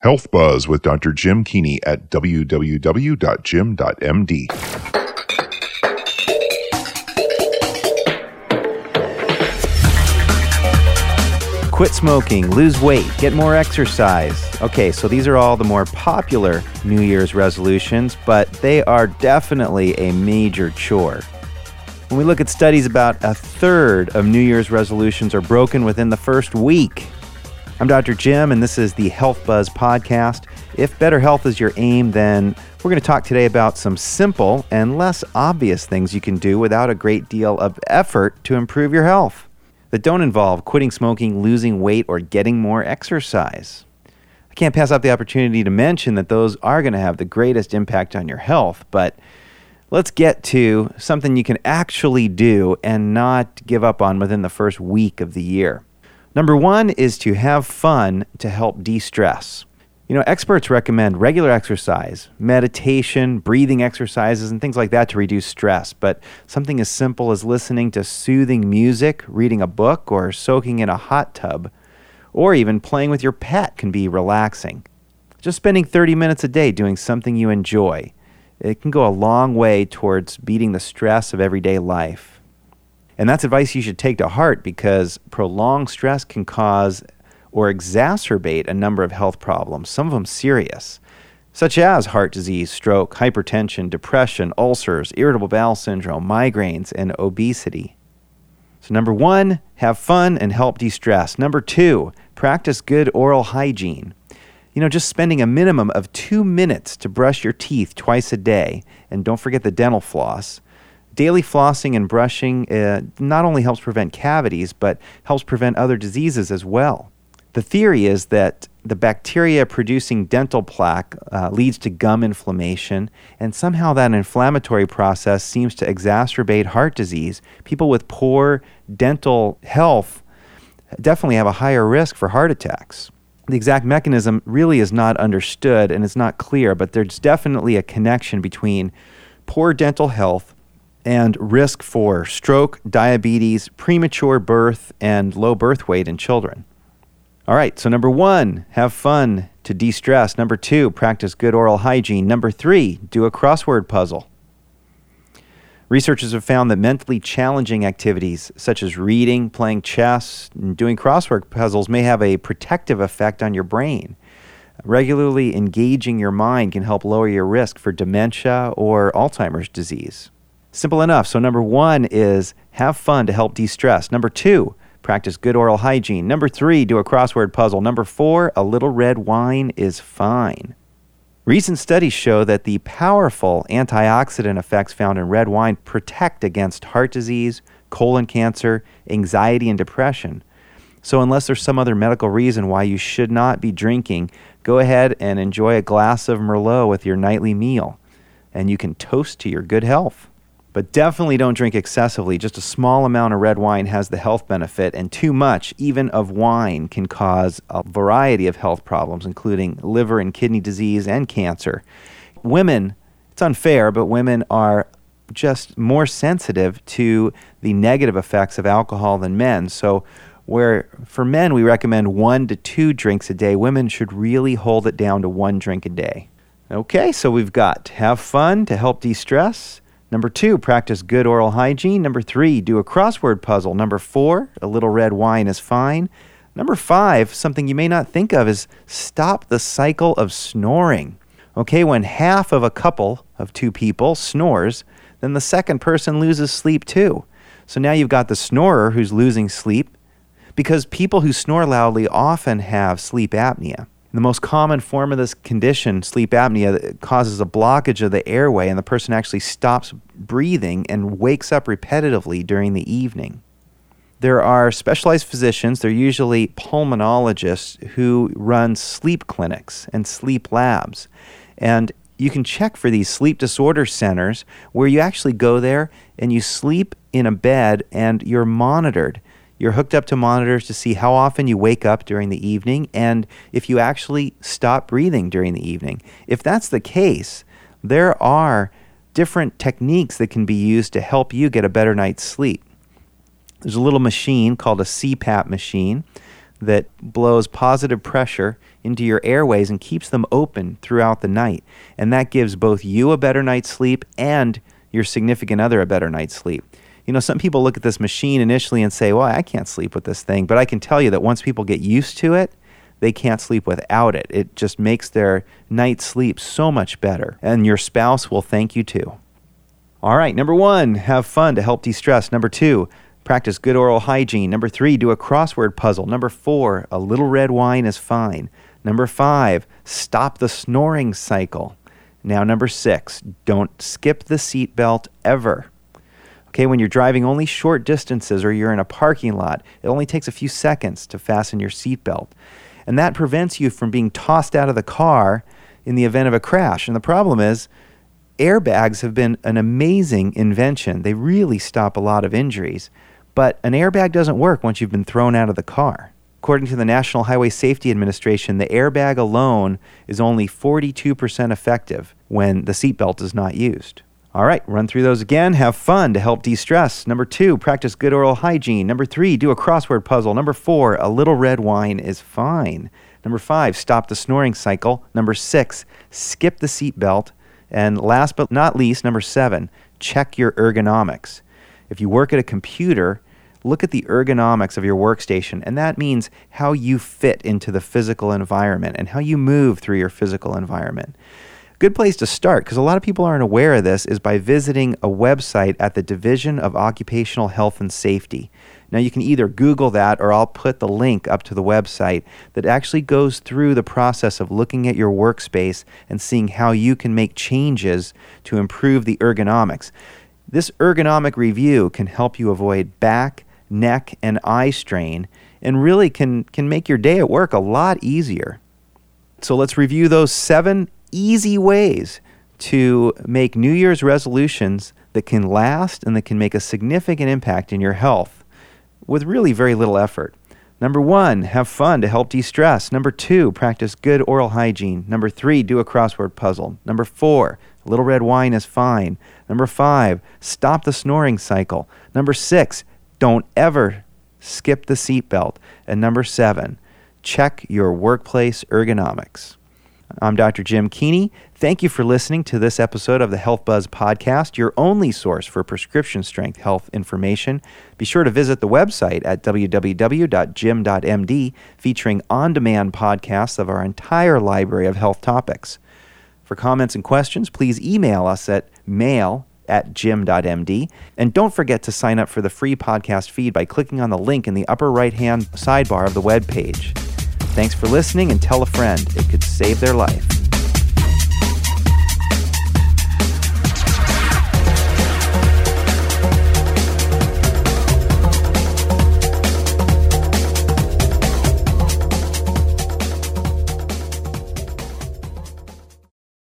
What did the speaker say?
Health Buzz with Dr. Jim Keeney at www.jim.md. Quit smoking, lose weight, get more exercise. Okay, so these are all the more popular New Year's resolutions, but they are definitely a major chore. When we look at studies, about a third of New Year's resolutions are broken within the first week. I'm Dr. Jim, and this is the Health Buzz podcast. If better health is your aim, then we're going to talk today about some simple and less obvious things you can do without a great deal of effort to improve your health that don't involve quitting smoking, losing weight, or getting more exercise. I can't pass up the opportunity to mention that those are going to have the greatest impact on your health, but let's get to something you can actually do and not give up on within the first week of the year. Number one is to have fun to help de-stress. You know, experts recommend regular exercise, meditation, breathing exercises, and things like that to reduce stress. But something as simple as listening to soothing music, reading a book, or soaking in a hot tub, or even playing with your pet can be relaxing. Just spending 30 minutes a day doing something you enjoy, it can go a long way towards beating the stress of everyday life. And that's advice you should take to heart because prolonged stress can cause or exacerbate a number of health problems, some of them serious, such as heart disease, stroke, hypertension, depression, ulcers, irritable bowel syndrome, migraines, and obesity. So number one, have fun and help de-stress. Number two, practice good oral hygiene. You know, just spending a minimum of 2 minutes to brush your teeth twice a day, and don't forget the dental floss. Daily flossing and brushing not only helps prevent cavities, but helps prevent other diseases as well. The theory is that the bacteria producing dental plaque leads to gum inflammation, and somehow that inflammatory process seems to exacerbate heart disease. People with poor dental health definitely have a higher risk for heart attacks. The exact mechanism really is not understood and it's not clear, but there's definitely a connection between poor dental health and risk for stroke, diabetes, premature birth, and low birth weight in children. All right, so number one, have fun to de-stress. Number two, practice good oral hygiene. Number three, do a crossword puzzle. Researchers have found that mentally challenging activities such as reading, playing chess, and doing crossword puzzles may have a protective effect on your brain. Regularly engaging your mind can help lower your risk for dementia or Alzheimer's disease. Simple enough. So number one is have fun to help de-stress. Number two, practice good oral hygiene. Number three, do a crossword puzzle. Number four, a little red wine is fine. Recent studies show that the powerful antioxidant effects found in red wine protect against heart disease, colon cancer, anxiety, and depression. So unless there's some other medical reason why you should not be drinking, go ahead and enjoy a glass of Merlot with your nightly meal, and you can toast to your good health. But definitely don't drink excessively. Just a small amount of red wine has the health benefit, and too much, even of wine, can cause a variety of health problems, including liver and kidney disease and cancer. Women, it's unfair, but women are just more sensitive to the negative effects of alcohol than men. So where for men we recommend 1 to 2 drinks a day, women should really hold it down to 1 drink a day. Okay, so we've got have fun to help de-stress. Number 2, practice good oral hygiene. Number 3, do a crossword puzzle. Number 4, a little red wine is fine. Number 5, something you may not think of, is stop the cycle of snoring. Okay, when half of a couple of 2 people snores, then the second person loses sleep too. So now you've got the snorer who's losing sleep because people who snore loudly often have sleep apnea. The most common form of this condition, sleep apnea, causes a blockage of the airway, and the person actually stops breathing and wakes up repetitively during the evening. There are specialized physicians, they're usually pulmonologists, who run sleep clinics and sleep labs. And you can check for these sleep disorder centers where you actually go there and you sleep in a bed and you're monitored. You're hooked up to monitors to see how often you wake up during the evening and if you actually stop breathing during the evening. If that's the case, there are different techniques that can be used to help you get a better night's sleep. There's a little machine called a CPAP machine that blows positive pressure into your airways and keeps them open throughout the night. And that gives both you a better night's sleep and your significant other a better night's sleep. You know, some people look at this machine initially and say, well, I can't sleep with this thing. But I can tell you that once people get used to it, they can't sleep without it. It just makes their night's sleep so much better. And your spouse will thank you too. All right, number 1, have fun to help de-stress. Number 2, practice good oral hygiene. Number 3, do a crossword puzzle. Number 4, a little red wine is fine. Number 5, stop the snoring cycle. Now, number 6, don't skip the seatbelt ever. Okay, when you're driving only short distances or you're in a parking lot, it only takes a few seconds to fasten your seatbelt. And that prevents you from being tossed out of the car in the event of a crash. And the problem is, airbags have been an amazing invention. They really stop a lot of injuries. But an airbag doesn't work once you've been thrown out of the car. According to the National Highway Safety Administration, the airbag alone is only 42% effective when the seatbelt is not used. All right, run through those again. Have fun to help de-stress. Number 2, practice good oral hygiene. Number 3, do a crossword puzzle. Number 4, a little red wine is fine. Number 5, stop the snoring cycle. Number 6, skip the seatbelt. And last but not least, number 7, check your ergonomics. If you work at a computer, look at the ergonomics of your workstation, and that means how you fit into the physical environment and how you move through your physical environment. A good place to start, because a lot of people aren't aware of this, is by visiting a website at the Division of Occupational Health and Safety. Now, you can either Google that, or I'll put the link up to the website that actually goes through the process of looking at your workspace and seeing how you can make changes to improve the ergonomics. This ergonomic review can help you avoid back, neck, and eye strain, and really can make your day at work a lot easier. So let's review those 7 easy ways to make New Year's resolutions that can last and that can make a significant impact in your health with really very little effort. Number 1, have fun to help de-stress. Number 2, practice good oral hygiene. Number 3, do a crossword puzzle. Number 4, a little red wine is fine. Number 5, stop the snoring cycle. Number 6, don't ever skip the seatbelt. And number 7, check your workplace ergonomics. I'm Dr. Jim Keeney. Thank you for listening to this episode of the Health Buzz Podcast, your only source for prescription strength health information. Be sure to visit the website at www.jim.md, featuring on-demand podcasts of our entire library of health topics. For comments and questions, please email us at mail@jim.md. And don't forget to sign up for the free podcast feed by clicking on the link in the upper right-hand sidebar of the web page. Thanks for listening, and tell a friend. It could save their life.